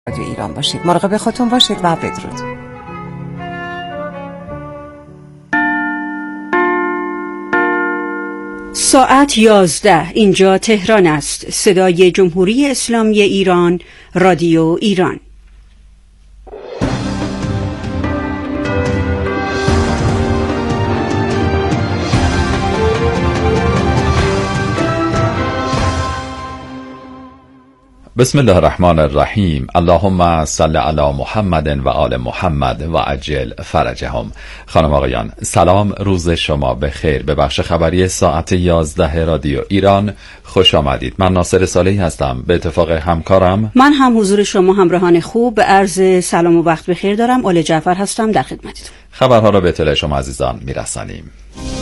رادیو ایران باشید. مراقب خودتون باشید و بدرود. ساعت 11 اینجا تهران است. صدای جمهوری اسلامی ایران، رادیو ایران. بسم الله الرحمن الرحیم. اللهم صل علی محمد و آل محمد و عجل فرجهم. خانم آقایان، سلام، روز شما بخیر. به بخش خبری ساعت 11 رادیو ایران خوش آمدید. من ناصر صالحی هستم. به اتفاق همکارم من هم حضور شما همراهان خوب به عرض سلام و وقت بخیر دارم. آل جعفر هستم در خدمتتون. خبرها را به اطلاع شما عزیزان میرسانیم.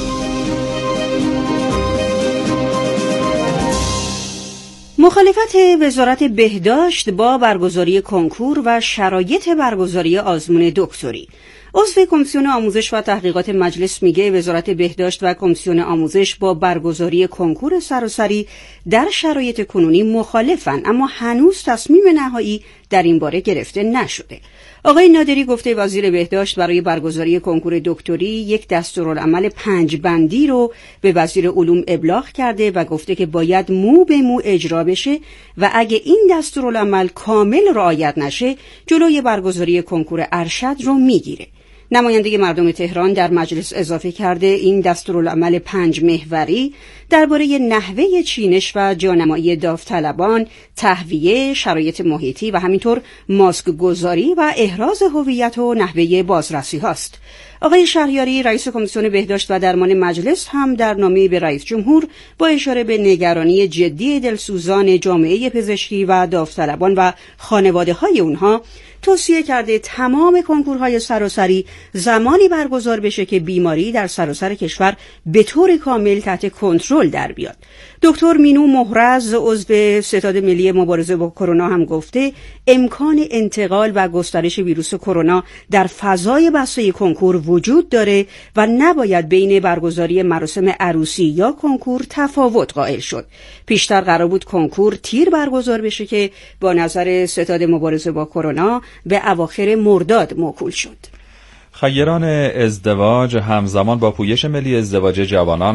مخالفت وزارت بهداشت با برگزاری کنکور و شرایط برگزاری آزمون دکتری. عضو کمیسیون آموزش و تحقیقات مجلس میگه وزارت بهداشت و کمیسیون آموزش با برگزاری کنکور سراسری در شرایط کنونی مخالفن، اما هنوز تصمیم نهایی در این باره گرفته نشده. آقای نادری گفته وزیر بهداشت برای برگزاری کنکور دکتری یک دستورالعمل 5 بندی رو به وزیر علوم ابلاغ کرده و گفته که باید مو به مو اجرا بشه و اگه این دستورالعمل کامل رعایت نشه جلوی برگزاری کنکور ارشد رو میگیره. نماینده مردم تهران در مجلس اضافه کرده این دستورالعمل 5 محوری درباره نحوه چینش و جانمایی داوطلبان، تهویه، شرایط محیطی و همینطور ماسک گذاری و احراز هویت و نحوه بازرسی هاست. آقای شهریاری رئیس کمیسیون بهداشت و درمان مجلس هم در نامه‌ای به رئیس جمهور با اشاره به نگرانی جدی دلسوزان جامعه پزشکی و داوطلبان و خانواده‌های اونها توصیه کرده تمام کنکورهای سراسری زمانی برگزار بشه که بیماری در سراسر کشور به طور کامل تحت کنترل در بیاد. دکتر مینو مهرز عضو ستاد ملی مبارزه با کرونا هم گفته امکان انتقال و گسترش ویروس کرونا در فضای بسته کنکور وجود داره و نباید بین برگزاری مراسم عروسی یا کنکور تفاوت قائل شد. پیشتر قرار بود کنکور تیر برگزار بشه که با نظر ستاد مبارزه با کرونا به اواخر مرداد موکول شد. خیران ازدواج همزمان با پویش ملی ازدواج جوانان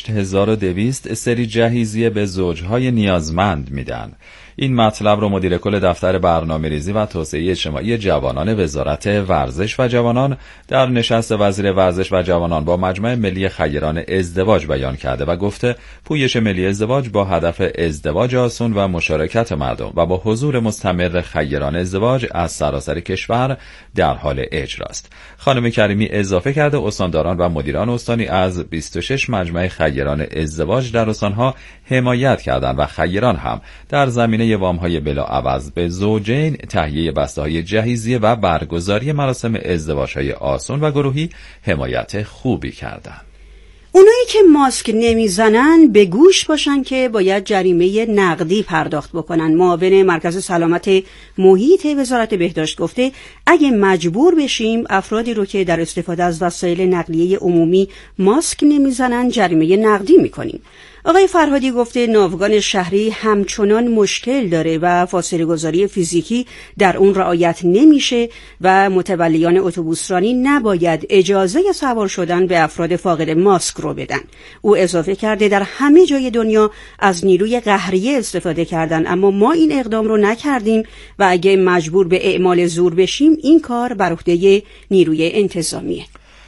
8200 سری جهیزیه به زوجهای نیازمند میدن. این مطلب رو مدیر کل دفتر برنامه‌ریزی و توسعه اجتماعی جوانان وزارت ورزش و جوانان در نشست وزیر ورزش و جوانان با مجمع ملی خیران ازدواج بیان کرده و گفته پویش ملی ازدواج با هدف ازدواج آسان و مشارکت مردم و با حضور مستمر خیران ازدواج از سراسر کشور در حال اجراست. خانم کریمی اضافه کرده استانداران و مدیران استانی از 26 مجمع خیران ازدواج در استانها حمایت کردند و خیران هم در زمینه وام‌های بلاعوض به زوجین، تهیه بسته‌های جهیزیه و برگزاری مراسم ازدواج‌های آسان و گروهی حمایت خوبی کردند. اونایی که ماسک نمیزنن به گوش باشن که باید جریمه نقدی پرداخت بکنن. معاون مرکز سلامت محیط وزارت بهداشت گفته اگه مجبور بشیم افرادی رو که در استفاده از وسایل نقلیه عمومی ماسک نمیزنن جریمه نقدی میکنیم. آقای فرهادی گفته ناوگان شهری همچنان مشکل داره و فاصله گذاری فیزیکی در اون رعایت نمیشه و متولیان اتوبوسرانی نباید اجازه سوار شدن به افراد فاقد ماسک رو بدن. او اضافه کرده در همه جای دنیا از نیروی قهریه استفاده کردن، اما ما این اقدام رو نکردیم و اگه مجبور به اعمال زور بشیم این کار بر عهده نیروی انتظامیه.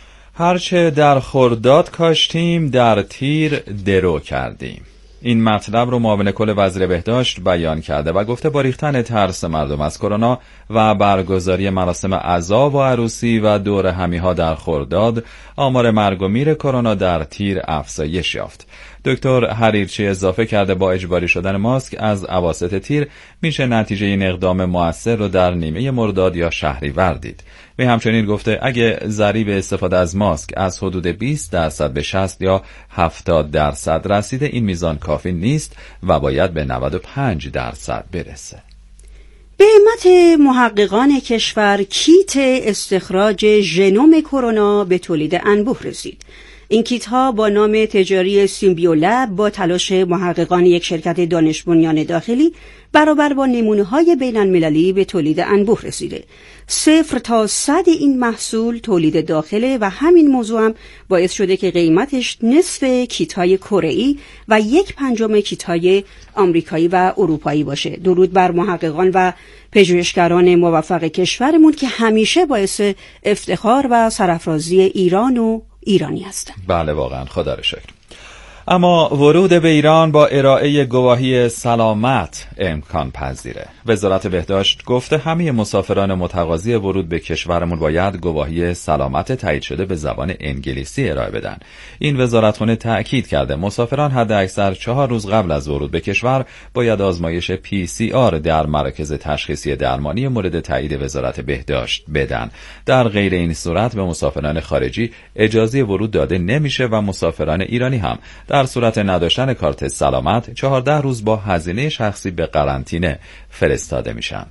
هرچه در خرداد کاشتیم در تیر درو کردیم. این مطلب رو معاون کل وزیر بهداشت بیان کرده و گفته با ریختن ترس مردم از کرونا و برگزاری مراسم عزا و عروسی و دور همیها در خرداد آمار مرگ و میر کرونا در تیر افزایش یافت. دکتر حریرچی اضافه کرده با اجباری شدن ماسک از اواسط تیر میشه نتیجه این اقدام مؤثر رو در نیمه مرداد یا شهریور دید. و همچنین گفته اگه ضریب استفاده از ماسک از حدود 20% به 60 یا 70% رسیده این میزان کافی نیست و باید به 95% برسه. به همت محققان کشور کیت استخراج ژنوم کرونا به تولید انبوه رسید. این کیت ها با نام تجاری سیمبیولب با تلاش محققان یک شرکت دانش بنیان داخلی برابر با نمونه‌های بین‌المللی به تولید انبوه رسیده. 0 تا 100 این محصول تولید داخله و همین موضوع هم باعث شده که قیمتش نصف کیت‌های کره‌ای و 1/5 کیت‌های آمریکایی و اروپایی باشه. درود بر محققان و پژوهشگران موفق کشورمون که همیشه باعث افتخار و سرافرازی ایران و ایرانی هستند. بله واقعا، خدا رو شکر. اما ورود به ایران با ارائه گواهی سلامت امکان پذیره. وزارت بهداشت گفته همه مسافران متقاضی ورود به کشورمون باید گواهی سلامت تایید شده به زبان انگلیسی ارائه بدن. این وزارتخانه تأکید کرده مسافران حداکثر 4 روز قبل از ورود به کشور باید آزمایش PCR در مراکز تشخیصی درمانی مورد تایید وزارت بهداشت بدن. در غیر این صورت به مسافران خارجی اجازه ورود داده نمیشه و مسافران ایرانی هم در صورت نداشتن کارت سلامت 14 روز با هزینه شخصی به قرنطینه فرستاده میشن.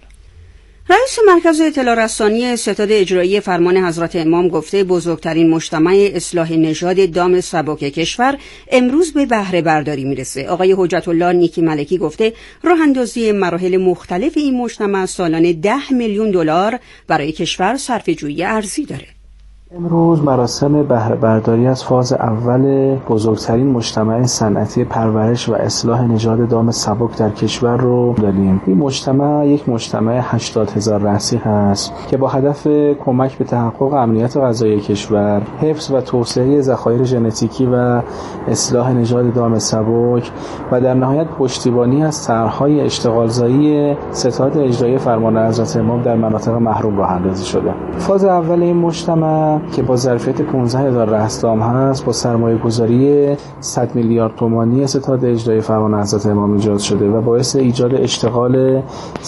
رئیس مرکز اطلاع رسانی ستاد اجرایی فرمان حضرت امام گفته بزرگترین مجتمع اصلاح نژاد دام سبک کشور امروز به بهره برداری میرسه. آقای حجت الله نیکی ملکی گفته راه اندازی مراحل مختلف این مجتمع سالانه 10 میلیون دلار برای کشور صرفه‌جویی ارزی داره. امروز مراسم بهره برداری از فاز اول بزرگترین مجتمع صنعتی پرورش و اصلاح نژاد دام سبک در کشور رو داریم. این مجتمع یک مجتمع 80,000 رأسی هست که با هدف کمک به تحقق امنیت غذایی کشور، حفظ و توسعه ذخایر ژنتیکی و اصلاح نژاد دام سبک و در نهایت پشتیبانی از طرح‌های اشتغالزایی ستاد اجرایی فرمان حضرت امام در مناطق محروم راه اندازی شده. فاز اول این مجتمع که با ظرفیت 15,000 رأسدام هست با سرمایه‌گذاری 100 میلیارد تومانی ستاد اجرایی فرمان حضرت امام ایجاد شده و باعث ایجاد اشتغال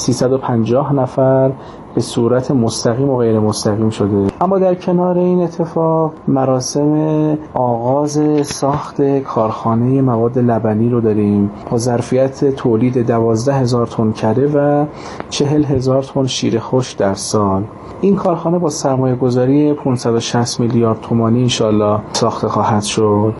350 نفر به صورت مستقیم و غیر مستقیم شده. اما در کنار این اتفاق مراسم آغاز ساخت کارخانه مواد لبنی رو داریم با ظرفیت تولید 12,000 تن کره و 40,000 تن شیر خشک در سال. این کارخانه با سرمایه‌گذاری 560 میلیارد تومانی انشالله ساخته خواهد شد.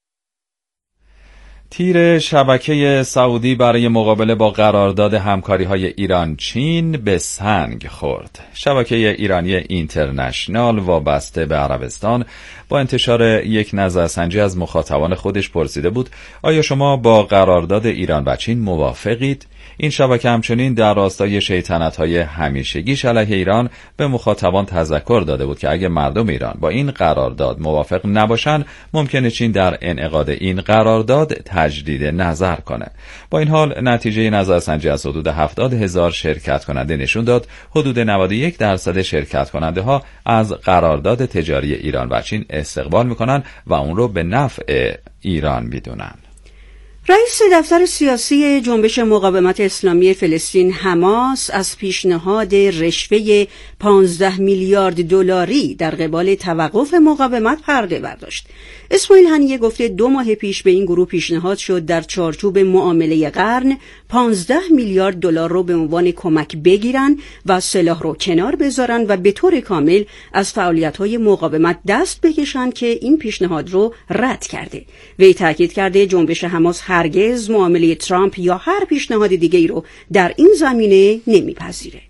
تیر شبکه سعودی برای مقابله با قرارداد همکاری‌های ایران چین به سنگ خورد. شبکه ایرانی اینترنشنال وابسته به عربستان با انتشار یک نظرسنجی از مخاطبان خودش پرسیده بود آیا شما با قرارداد ایران و چین موافقید؟ این شبکه همچنین در راستای شیطنت‌های همیشگیش علیه ایران به مخاطبان تذکر داده بود که اگه مردم ایران با این قرارداد موافق نباشن ممکنه چین در انعقاد این قرارداد تجدید نظر کنه. با این حال نتیجه نظرسنجی از حدود 70,000 شرکت کننده نشون داد حدود 91% شرکت کننده ها از قرارداد تجاری ایران و چین استقبال میکنن و اون رو به نفع ایران میدونن. رئیس دفتر سیاسی جنبش مقاومت اسلامی فلسطین حماس از پیشنهاد رشوه 15 میلیارد دلاری در قبال توقف مقاومت پرده برداشت. اسماعیل هنیه گفته 2 ماه پیش به این گروه پیشنهاد شد در چارچوب معامله قرن 15 میلیارد دلار رو به عنوان کمک بگیرن و سلاح رو کنار بذارن و به طور کامل از فعالیت‌های مقاومت دست بکشن که این پیشنهاد رو رد کرده. وی تاکید کرده جنبش حماس هرگز معامله ترامپ یا هر پیشنهاد دیگه‌ای رو در این زمینه نمیپذیره.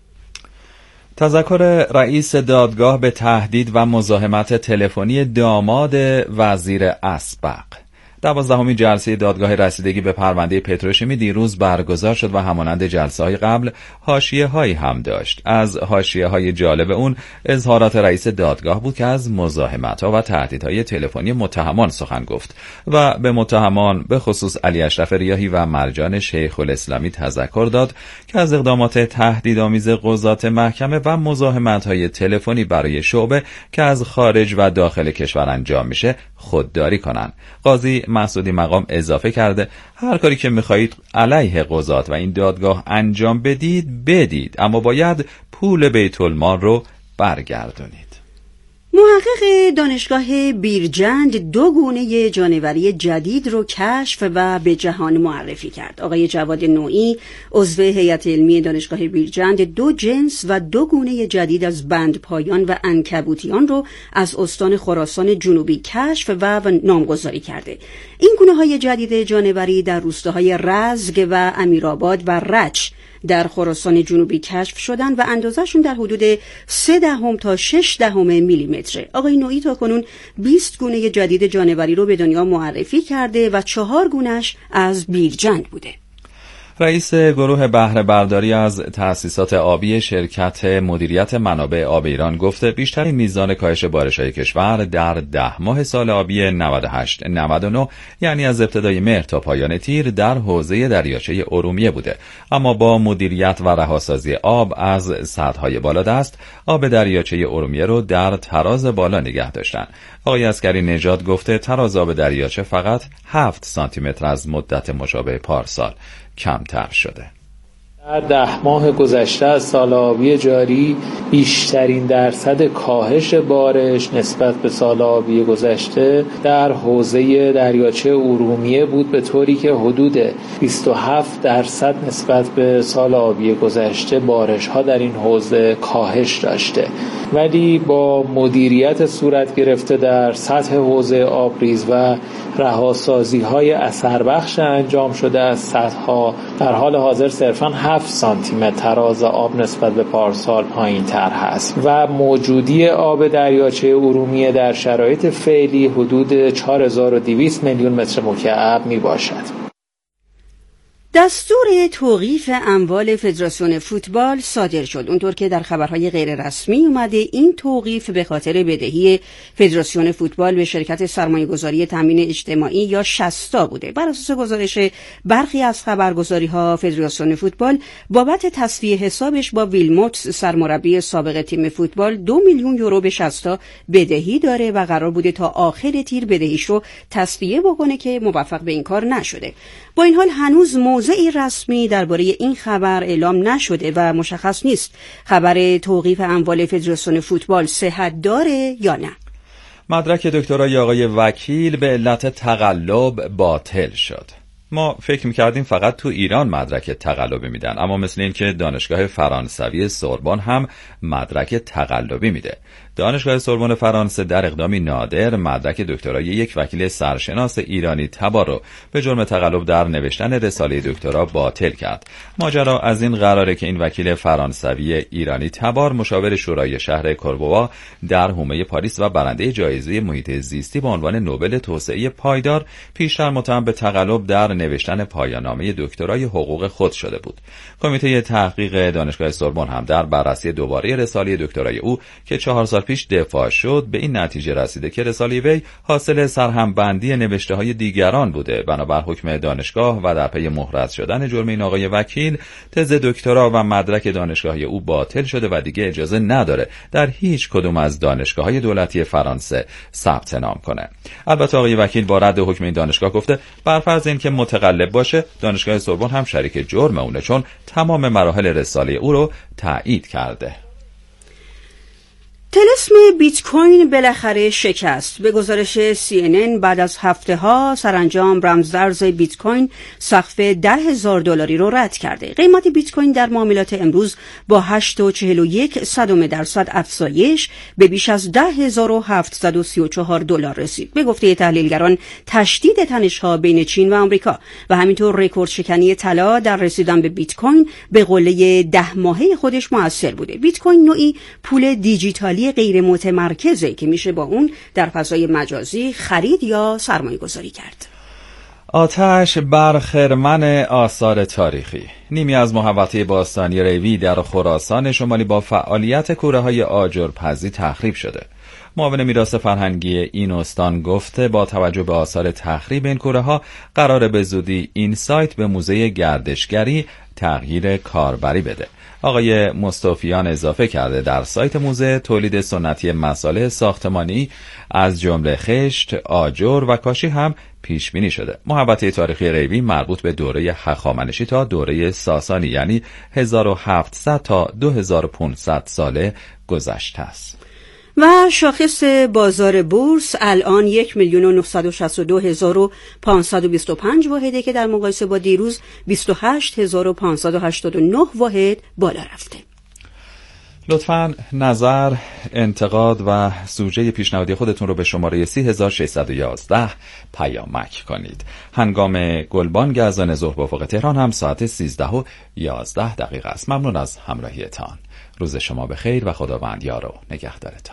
تذکر رئیس دادگاه به تهدید و مزاحمت تلفنی داماد وزیر اسبق. 12مین جلسه دادگاه رسیدگی به پرونده پتروشیمی دیروز برگزار شد و همانند جلسه‌های قبل حاشیه‌هایی هم داشت. از حاشیه‌های جالب اون اظهارات رئیس دادگاه بود که از مزاحمت‌ها و تهدیدهای تلفنی متهمان سخن گفت و به متهمان به خصوص علی اشرف ریاحی و مرجان شیخ الاسلامی تذکر داد که از اقدامات تهدیدآمیز قضات محکمه و مزاحمت‌های تلفنی برای شعبه که از خارج و داخل کشور انجام میشه خودداری کنن. قاضی مسعودی مقام اضافه کرده هر کاری که میخواهید علیه قضات و این دادگاه انجام بدید اما باید پول بیت المال رو برگردونید. محقق دانشگاه بیرجند 2 گونه جانوری جدید رو کشف و به جهان معرفی کرد. آقای جواد نوئی عضو هیئت علمی دانشگاه بیرجند 2 جنس و 2 گونه جدید از بندپایان و عنکبوتیان رو از استان خراسان جنوبی کشف و نامگذاری کرده. این گونه‌های جدید جانوری در روستاهای رزگ و امیرآباد و رچ در خراسان جنوبی کشف شدند و اندازه‌شون در حدود 0.3 تا 0.6 میلیمتره. آقای نوئی تاکنون 20 گونه جدید جانوری رو به دنیا معرفی کرده و 4 گونه‌اش از بیرجند بوده. رئیس گروه بهره برداری از تأسیسات آبی شرکت مدیریت منابع آب ایران گفته بیشترین میزان کاهش بارش‌های کشور در 10 ماه سال آبی 98-99 یعنی از ابتدای مهر تا پایان تیر در حوزه دریاچه ارومیه بوده، اما با مدیریت و رهاسازی آب از سطح‌های بالادست آب دریاچه ارومیه رو در تراز بالا نگه داشتن. آقای عسکری نژاد گفته تراز آب دریاچه فقط 7 سانتی متر از مدت مشابه پارسال کمتر شده. در 10 ماه گذشته از سال آبی جاری بیشترین درصد کاهش بارش نسبت به سال آبی گذشته در حوزه دریاچه ارومیه بود، به طوری که حدود 27% نسبت به سال آبی گذشته بارش ها در این حوزه کاهش داشته، ولی با مدیریت صورت گرفته در سطح حوزه آبریز و رهاسازی های اثربخش انجام شده از سطح‌ها در حال حاضر صرفاً 7 سانتی متر تراز آب نسبت به پارسال پایین تر هست و موجودی آب دریاچه ارومیه در شرایط فعلی حدود 4200 میلیون متر مکعب می باشد. دستور توقیف اموال فدراسیون فوتبال صادر شد. اونطور که در خبرهای غیر رسمی اومده، این توقیف به خاطر بدهی فدراسیون فوتبال به شرکت سرمایه‌گذاری تامین اجتماعی یا شستا بوده. بر اساس گزارش برخی از خبرگزاری‌ها، فدراسیون فوتبال بابت تسویه حسابش با ویلموتس سرمربی سابق تیم فوتبال 2 میلیون یورو به شستا بدهی داره و قرار بوده تا آخر تیر بدهیش رو تسویه بکنه که موفق به این کار نشده. با این حال هنوز موضعی رسمی درباره این خبر اعلام نشده و مشخص نیست خبر توقیف اموال فدراسیون فوتبال صحت داره یا نه. مدرک دکترای آقای وکیل به علت تقلب باطل شد. ما فکر می‌کردیم فقط تو ایران مدرک تقلبی میدن، اما مثل این که دانشگاه فرانسوی سوربن هم مدرک تقلبی میده. دانشگاه سوربن فرانسه در اقدامی نادر مدرک دکترای یک وکیل سرشناس ایرانی تبار رو به جرم تقلب در نوشتن رساله دکترا باطل کرد. ماجرا از این قراره که این وکیل فرانسوی ایرانی تبار مشاور شورای شهر کوربوا در حومه پاریس و برنده جایزه محیط زیستی با عنوان نوبل توسعه پایدار پیشتر متهم به تقلب در نوشتن پایان‌نامه دکترای حقوق خود شده بود. کمیته تحقیق دانشگاه سوربن هم در بررسی دوباره رساله دکترای او که 4 سال پیش دفاع شد به این نتیجه رسیده که رساله وی حاصل سرهمبندی نوشته‌های دیگران بوده. بنابر حکم دانشگاه و در پی محرز شدن جرم این آقای وکیل، تز دکترا و مدرک دانشگاهی او باطل شده و دیگه اجازه نداره در هیچ کدوم از دانشگاه‌های دولتی فرانسه ثبت نام کنه. البته آقای وکیل با رد حکم این دانشگاه گفته بر فرض اینکه متقلب باشه دانشگاه سوربن هم شریک جرم اونه، چون تمام مراحل رساله او رو تایید کرده. طلسم بیت کوین بالاخره شکست. به گزارش CNN بعد از هفته‌ها سرانجام رمزارز بیت کوین سقف $10,000 رو رد کرده. قیمت بیت کوین در معاملات امروز با 8.41% افزایش به بیش از $10,734 رسید. به گفته تحلیلگران تشدید تنش‌ها بین چین و آمریکا و همینطور رکورد شکنی طلا در رسیدن به بیت کوین به قله 10 ماهه خودش مؤثر بوده. بیت کوین نوعی پول دیجیتالی غیر متمرکزه که میشه با اون در فضای مجازی خرید یا سرمایه گذاری کرد. آتش بر خرمن آثار تاریخی. نیمی از محوطه باستانی ریوی در خراسان شمالی با فعالیت کوره‌های آجرپزی تخریب شده. معاون میراث فرهنگی این استان گفته با توجه به آثار تخریب این کوره‌ها قراره به زودی این سایت به موزه گردشگری تغییر کاربری بده. آقای مصطفیان اضافه کرده در سایت موزه تولید سنتی مصالح ساختمانی از جمله خشت، آجر و کاشی هم پیش بینی شده. محوطه تاریخی ریوی مربوط به دوره هخامنشی تا دوره ساسانی یعنی 1700 تا 2500 ساله گذشته است. و شاخص بازار بورس الان 1,962,525 واحده که در مقایسه با دیروز 28,589 واحد بالا رفته. لطفاً نظر، انتقاد و سوژه پیشنهادی خودتون رو به شماره 3611 پیامک کنید. هنگام گلبانگ اذان ظهر به افق تهران هم ساعت 13:11 است. ممنون از همراهیتان. روز شما بخیر و خداوند یار و نگهدارتان.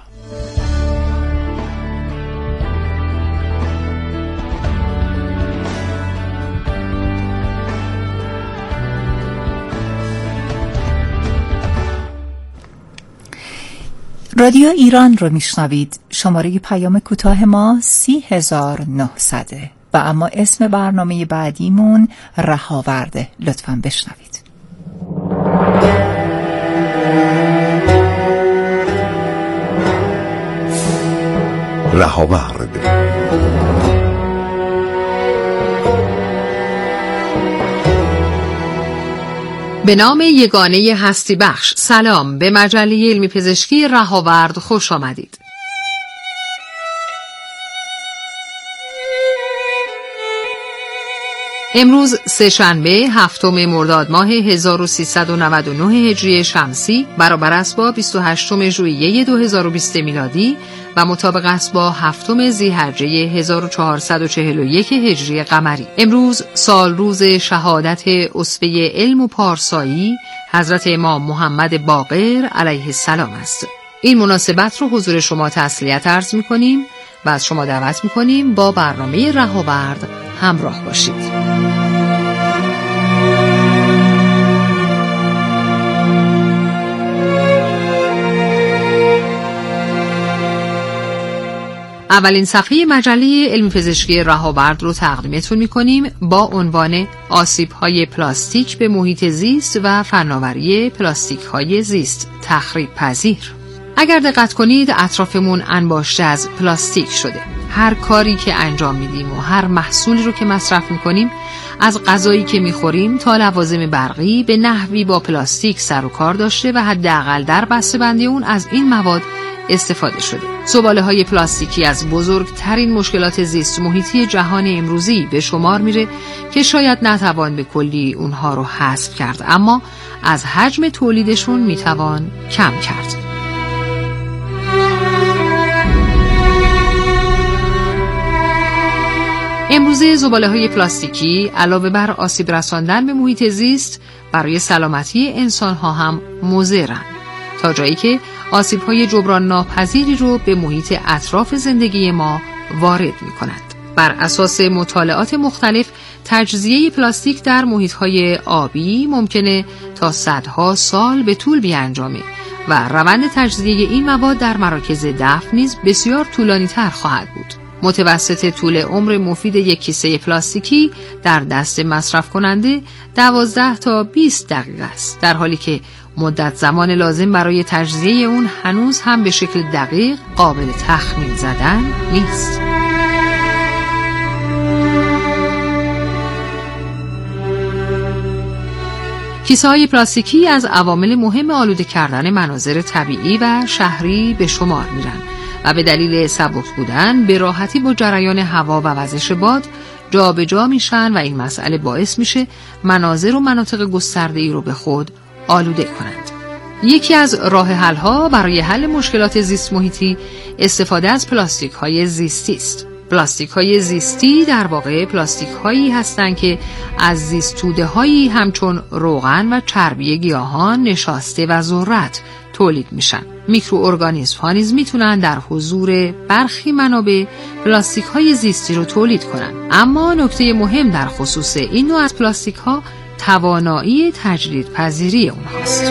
رادیو ایران رو میشنوید. شماره پیام کوتاه ما 30,900 و اما اسم برنامه بعدیمون رهاورده. لطفاً بشنوید. رهاورد. به نام یگانه هستی بخش، سلام. به مجله علمی پزشکی رهاورد خوش آمدید. امروز سه‌شنبه 7 مرداد ماه 1399 هجری شمسی برابر است با 28 ژوئیه 2020 میلادی و مطابق است با 7 ذی‌حجه 1441 هجری قمری. امروز سال روز شهادت اسوه علم و پارسایی حضرت امام محمد باقر علیه السلام است. این مناسبت رو حضور شما تسلیت عرض می‌کنیم و از شما دعوت می‌کنیم با برنامه رهاورد همراه باشید. اولین صفحه مجله علمی پزشکی رهاورد رو تقدیمتون می‌کنیم با عنوان آسیب‌های پلاستیک به محیط زیست و فناوری پلاستیک‌های زیست تخریب پذیر. اگر دقت کنید اطرافمون انباشته از پلاستیک شده. هر کاری که انجام میدیم و هر محصولی رو که مصرف می‌کنیم، از غذایی که می‌خوریم تا لوازم برقی به نحوی با پلاستیک سر و کار داشته و حداقل در بسته‌بندی اون از این مواد استفاده شده. زباله‌های پلاستیکی از بزرگترین مشکلات زیست محیطی جهان امروزی به شمار میره که شاید نتوان به کلی اونها رو حذف کرد، اما از حجم تولیدشون میتوان کم کرد. امروزه زباله‌های پلاستیکی علاوه بر آسیب رساندن به محیط زیست برای سلامتی انسان‌ها هم مضرن، تا جایی که آسیب‌های جبران ناپذیری رو به محیط اطراف زندگی ما وارد می‌کنند. بر اساس مطالعات مختلف، تجزیه پلاستیک در محیط‌های آبی ممکنه تا صدها سال به طول بیانجامه و روند تجزیه این مواد در مراکز دفن نیز بسیار طولانی‌تر خواهد بود. متوسط طول عمر مفید یک کیسه پلاستیکی در دست مصرف کننده 12 تا 20 دقیقه است، در حالی که مدت زمان لازم برای تجزیه اون هنوز هم به شکل دقیق قابل تخمین زدن نیست. کیسه‌های پلاستیکی از عوامل مهم آلوده کردن مناظر طبیعی و شهری به شمار میرن و به دلیل سبک بودن به راحتی با جریان هوا و وزش باد جابجا میشن و این مسئله باعث میشه مناظر و مناطق گسترده‌ای رو به خود آلوده کنند. یکی از راه حل‌ها برای حل مشکلات زیست محیطی استفاده از پلاستیک‌های زیستی است. پلاستیک‌های زیستی در واقع پلاستیک‌هایی هستند که از زیست‌توده‌هایی همچون روغن و چربی گیاهان نشاسته و ذرت تولید میشن. میکروارگانیسم‌ها نیز میتونن در حضور برخی منابع پلاستیک‌های زیستی رو تولید کنن. اما نکته مهم در خصوص این نوع از پلاستیک‌ها توانایی تجدید پذیری اونهاست.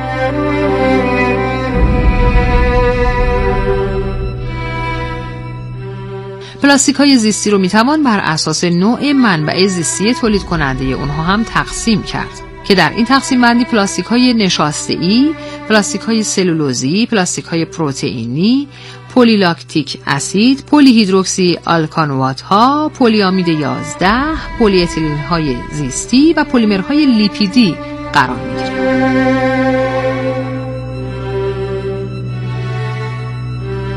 پلاستیک‌های زیستی رو میتوان بر اساس نوع منبع زیستی تولید کننده اونها هم تقسیم کرد که در این تقسیم بندی پلاستیک‌های نشاسته‌ای، پلاستیک‌های سلولوزی، پلاستیک‌های پروتئینی، پلی لاکتیک اسید، پلی هیدروکسی آلکانوات‌ها، پلی امید 11، پلی اتیلن‌های زیستی و پلیمرهای لیپیدی قرار می‌گیرند.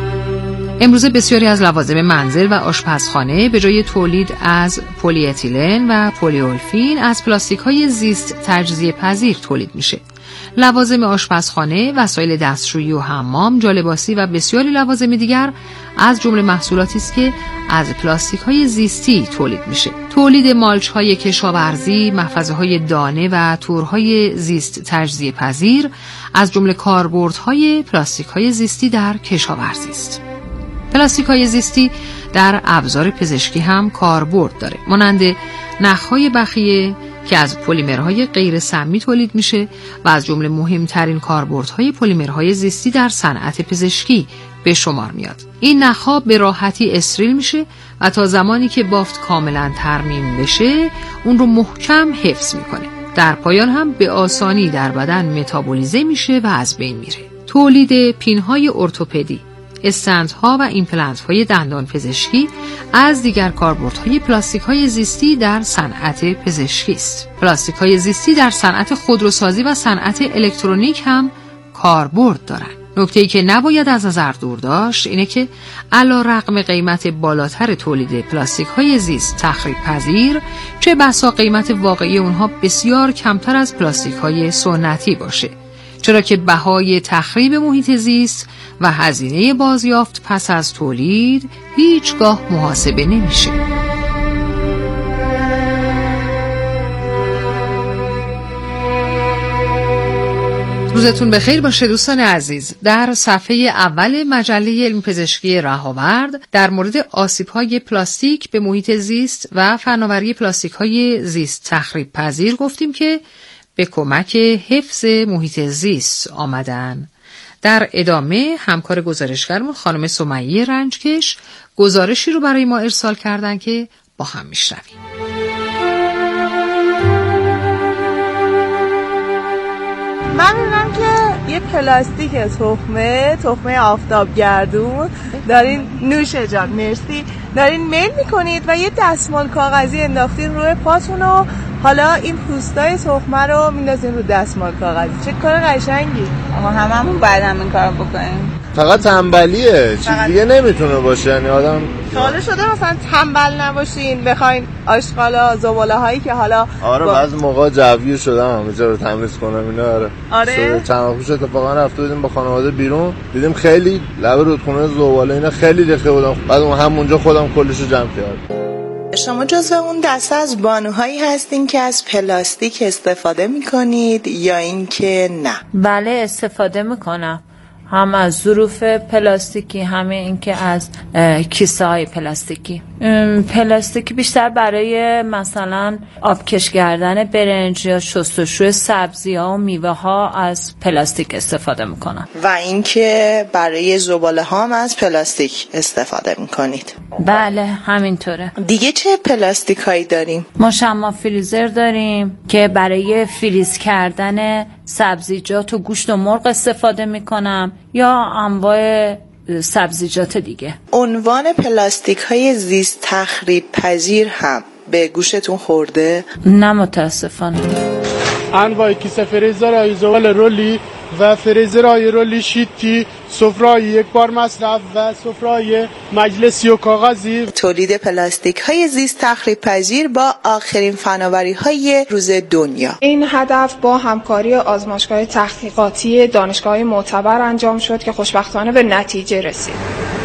امروزه بسیاری از لوازم منزل و آشپزخانه به جای تولید از پلی اتیلن و پلی اولفین از پلاستیک‌های زیست تجزیه پذیر تولید میشه. لوازم آشپزخانه، وسایل دستشویی و حمام، جالباسی و بسیاری لوازم دیگر از جمله محصولاتی است که از پلاستیک‌های زیستی تولید میشه. تولید مالچ‌های کشاورزی، محفظه‌های دانه و تورهای زیست تجزیه پذیر از جمله کاربردهای پلاستیک‌های زیستی در کشاورزی است. پلاستیک‌های زیستی در ابزار پزشکی هم کاربرد داره، مانند نخ‌های بخیه که از پلیمرهای غیر سمی تولید میشه و از جمله مهمترین کاربردهای پلیمرهای زیستی در صنعت پزشکی به شمار میاد. این نخ‌ها به راحتی استریل میشه و تا زمانی که بافت کاملا ترمیم بشه اون رو محکم حفظ میکنه. در پایان هم به آسانی در بدن متابولیزه میشه و از بین میره. تولید پین‌های ارتوپدی، استندها و ایمپلنت‌های دندان پزشکی از دیگر کاربردهای پلاستیک‌های زیستی در صنعت پزشکی است. پلاستیک‌های زیستی در صنعت خودروسازی و صنعت الکترونیک هم کاربرد دارند. نکته‌ای که نباید از نظر دور داشت اینه که علی‌رغم قیمت بالاتر تولید پلاستیک‌های زیست تخریب پذیر، چه بسا قیمت واقعی اونها بسیار کمتر از پلاستیک‌های سنتی باشه، چرا که بهای تخریب محیط زیست و هزینه بازیافت پس از تولید هیچگاه محاسبه نمیشه. روزتون بخیر باشه دوستان عزیز. در صفحه اول مجله علم پزشکی رهاورد در مورد آسیب‌های پلاستیک به محیط زیست و فناوری پلاستیک‌های زیست تخریب پذیر گفتیم که به کمک حفظ محیط زیست آمدن. در ادامه همکار گزارشگرمون خانم سمیه رنجکش گزارشی رو برای ما ارسال کردن که با هم میشنویم. من می‌بینم که یه پلاستیک تخمه آفتابگردون دارین، نوش جان مرسی، دارین میل میکنید و یه دستمال کاغذی انداختین روی پاتون و حالا این پوستای تخمه رو میندازین رو دستمال کاغذی. چه کار قشنگی. اما هممون بعدم این کارو بکنیم. فقط تنبلیه، چیز دیگه نمیتونه باشه. یعنی آدم حالا شده مثلا تنبل نباشین بخواین آشغالا زباله هایی که حالا بعضی موقع جوگیر شدم همه جا رو تمیز کنم اینا. آره چند وقت پیش اتفاقا رفته بودیم با خانواده بیرون، دیدیم خیلی لب رودخونه زباله اینا خیلی ریخته بودم، بعد همونجا خودم کلشو جمع کردم. شما جزو اون دسته از بانوهایی هستین که از پلاستیک استفاده میکنید یا اینکه نه؟ بله استفاده میکنم، هم از ظروف پلاستیکی همه اینکه از کیسه های پلاستیکی. پلاستیکی بیشتر برای مثلا آبکش کردن برنج یا شستشوی سبزی ها و میوه ها از پلاستیک استفاده میکنم. و اینکه برای زباله ها هم از پلاستیک استفاده میکنید؟ بله همینطوره. دیگه چه پلاستیک هایی داریم؟ ما شما فریزر داریم که برای فریز کردن سبزیجات و گوشت و مرغ استفاده میکنم یا انواع سبزیجات دیگه. عنوان پلاستیک های زیست تخریب پذیر هم به گوشتون خورده؟ نه متاسفانه. انواع کیسه فریزر زباله رولی و فریزرهای رولی شیتی، سفره‌های یک بار مصرف و سفره‌های مجلسی و کاغذی. تولید پلاستیک های زیست تخریب پذیر با آخرین فناوری های روز دنیا. این هدف با همکاری آزمایشگاه تحقیقاتی دانشگاه معتبر انجام شد که خوشبختانه به نتیجه رسید.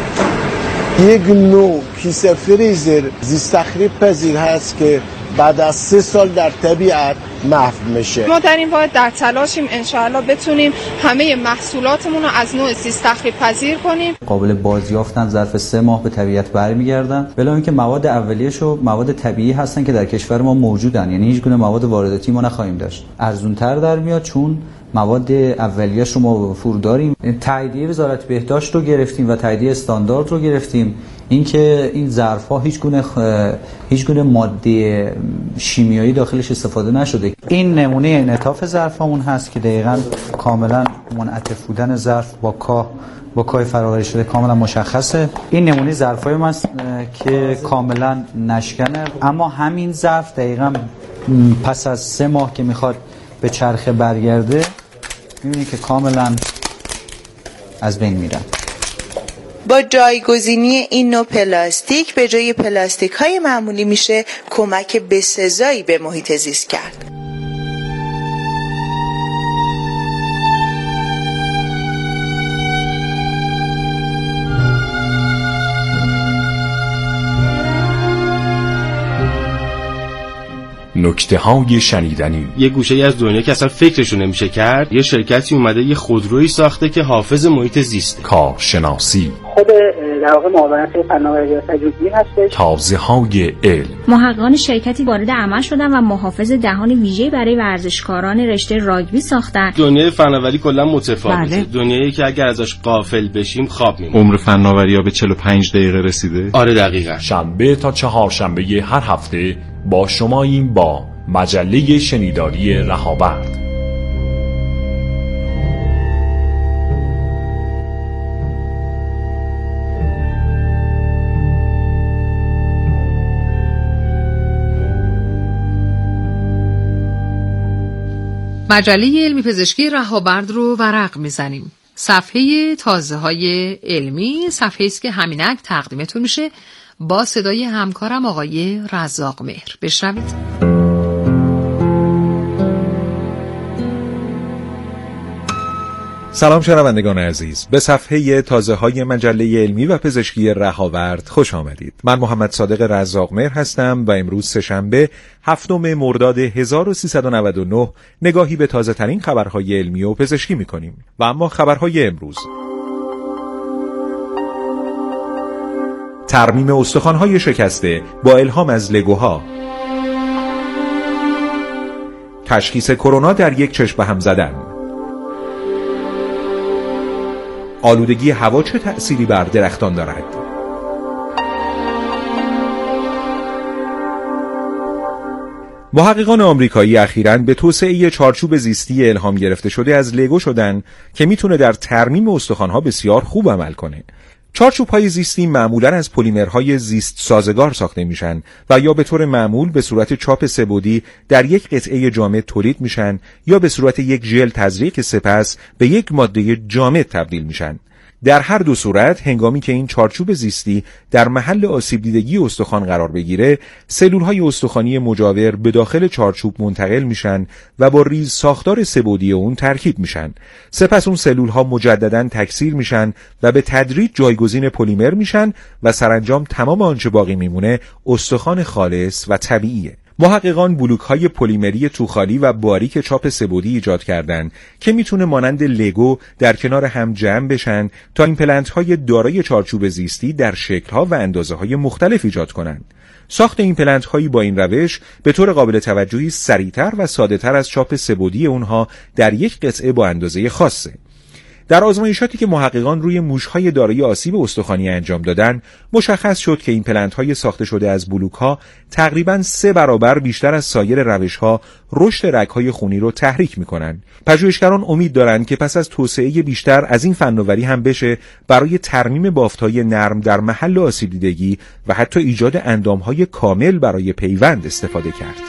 یک نوع کیسه فریزر زیست تخریب پذیر هست که بعد از 3 سال در طبیعت محو میشه. ما در این واحد در تلاشیم انشاءالله بتونیم همه محصولاتمون رو از نوع زیست تخریب پذیر کنیم. قابل بازیافتن، ظرف 3 ماه به طبیعت برمیگردن. ولی اینکه مواد اولیه‌شو مواد طبیعی هستن که در کشور ما موجودن، یعنی هیچ گونه مواد وارداتی ما نخواهیم داشت. ارزان‌تر در میاد چون مواد اولیه‌اش رو ما فور داریم. تاییدیه وزارت بهداشت رو گرفتیم و تاییدیه استاندارد رو گرفتیم. اینکه این ظرف‌ها هیچ گونه ماده شیمیایی داخلش استفاده نشده. این نمونه انعطاف ظرفمون هست که دقیقاً کاملا منعطف بودن ظرف با کاه فراوری شده کاملا مشخصه. این نمونه ظرفای ماست که کاملا نشکنه، اما همین ظرف دقیقاً پس از 3 ماه که میخواد به چرخه برگرده می‌بینید که کاملا از بین میرن. با جایگزینی این نوع پلاستیک به جای پلاستیک‌های معمولی میشه کمک بسزایی به محیط زیست کرد. نکته‌های شنیدنی. یه گوشه‌ای از دنیا که اصلا فکرشو نمیشه کرد، یه شرکتی اومده یه خودرویی ساخته که حافظ محیط زیسته. کارشناسی. خود در واقع معاونت فناوری و تجربی هستش. تازه‌های علم. محققان شرکتی وارد عمل شدن و محافظ دهان ویژه‌ای برای ورزشکاران رشته راگبی ساختن. دنیای فناوری کلا متفاوته. دنیایی که اگر ازش غافل بشیم خواب می‌بینیم. عمر فناوری‌ها به 45 دقیقه رسیده. آره دقیقاً. شنبه تا چهارشنبه هر هفته با شماییم با مجله شنیداری رهاورد. مجله علمی پزشکی رهاورد رو ورق میزنیم. صفحه تازه‌های علمی، صفحه‌ای است که همینک تقدیمتون میشه با صدای همکارم آقای رزاق مهر. بشنوید. سلام شنوندگان عزیز، به صفحه تازه‌های مجله علمی و پزشکی رهاورد خوش آمدید. من محمد صادق رزاق مهر هستم و امروز سه‌شنبه 7 مرداد 1399 نگاهی به تازه‌ترین خبرهای علمی و پزشکی می‌کنیم. و اما خبرهای امروز: ترمیم استخوان‌های شکسته با الهام از لگوها، تشخیص کرونا در یک چشم به هم زدن، آلودگی هوا چه تأثیری بر درختان دارد؟ محققان آمریکایی اخیراً به توسعه چارچوب زیستی الهام گرفته شده از لگو شدن که میتونه در ترمیم استخوان‌ها بسیار خوب عمل کنه. چارچوب‌های زیستی معمولاً از پلیمرهای زیست سازگار ساخته میشن و یا به طور معمول به صورت چاپ سه‌بعدی در یک قطعه جامد تولید میشن یا به صورت یک ژل تزریق سپس به یک ماده جامد تبدیل میشن. در هر دو صورت هنگامی که این چارچوب زیستی در محل آسیب دیدگی استخوان قرار بگیره، سلول‌های استخوانی مجاور به داخل چارچوب منتقل میشن و با ریز ساختار سه‌بعدی اون ترکیب میشن. سپس اون سلول‌ها مجدداً تکثیر میشن و به تدریج جایگزین پلیمر میشن و سرانجام تمام آنچه باقی میمونه استخوان خالص و طبیعیه. محققان بلوک‌های پلیمری توخالی و باریک چاپ سه‌بعدی ایجاد کردند که میتونه مانند لگو در کنار هم جمع بشن تا ایمپلنت‌های دارای چارچوب زیستی در شکل‌ها و اندازه‌های مختلف ایجاد کنند. ساخت ایمپلنت‌هایی با این روش به طور قابل توجهی سریعتر و ساده‌تر از چاپ سه‌بعدی اونها در یک قطعه با اندازه خاصه. در آزمایشاتی که محققان روی موش‌های دارای آسیب استخوانی انجام دادن، مشخص شد که این پلنت‌های ساخته شده از بلوک‌ها تقریباً 3 برابر بیشتر از سایر روش‌ها رشد رگ‌های خونی رو تحریک می‌کنند. پژوهشگران امید دارند که پس از توسعه بیشتر از این فناوری هم بشه برای ترمیم بافت‌های نرم در محل آسیب دیدگی و حتی ایجاد اندام‌های کامل برای پیوند استفاده کرد.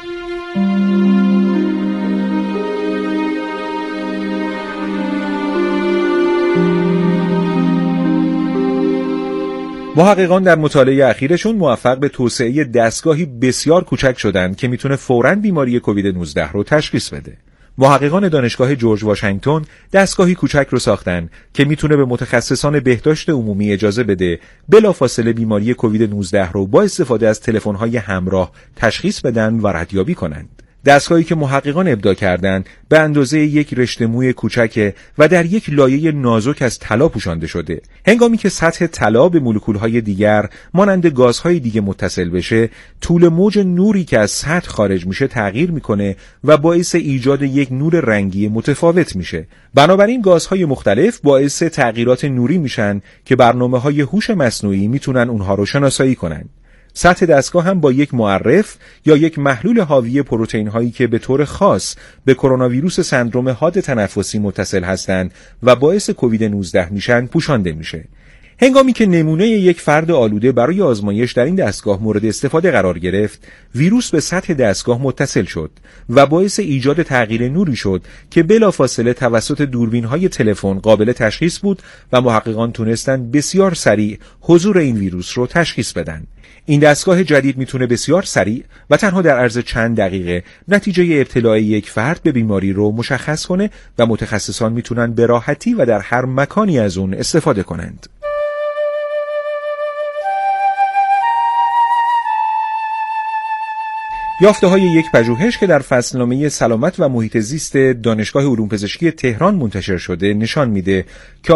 محققان در مطالعه اخیرشون موفق به توسعه دستگاهی بسیار کوچک شدند که میتونه فوراً بیماری کووید 19 رو تشخیص بده. محققان دانشگاه جورج واشنگتن دستگاهی کوچک رو ساختن که میتونه به متخصصان بهداشت عمومی اجازه بده بلافاصله بیماری کووید 19 رو با استفاده از تلفن‌های همراه تشخیص بدن و ردیابی کنند. دستگاهی که محققان ابداع کردند به اندازه یک رشته موی کوچکه و در یک لایه نازک از طلا پوشانده شده. هنگامی که سطح طلا به مولکول‌های دیگر مانند گازهای دیگه متصل بشه، طول موج نوری که از سطح خارج میشه تغییر میکنه و باعث ایجاد یک نور رنگی متفاوت میشه. بنابراین گازهای مختلف باعث تغییرات نوری میشن که برنامه‌های هوش مصنوعی میتونن اونها رو شناسایی کنن. سطح دستگاه هم با یک معرف یا یک محلول حاوی پروتئین هایی که به طور خاص به کرونا ویروس سندروم حاد تنفسی متصل هستند و باعث کووید 19 میشن پوشانده میشه. هنگامی که نمونه یک فرد آلوده برای آزمایش در این دستگاه مورد استفاده قرار گرفت، ویروس به سطح دستگاه متصل شد و باعث ایجاد تغییر نوری شد که بلافاصله توسط دوربین‌های تلفن قابل تشخیص بود و محققان تونستند بسیار سریع حضور این ویروس رو تشخیص بدن. این دستگاه جدید میتونه بسیار سریع و تنها در عرض چند دقیقه نتیجه ابتلاع یک فرد به بیماری رو مشخص کنه و متخصصان میتونن به راحتی و در هر مکانی از اون استفاده کنند. یافته‌های یک پژوهش که در فصلنامه سلامت و محیط زیست دانشگاه علوم پزشکی تهران منتشر شده نشان میده که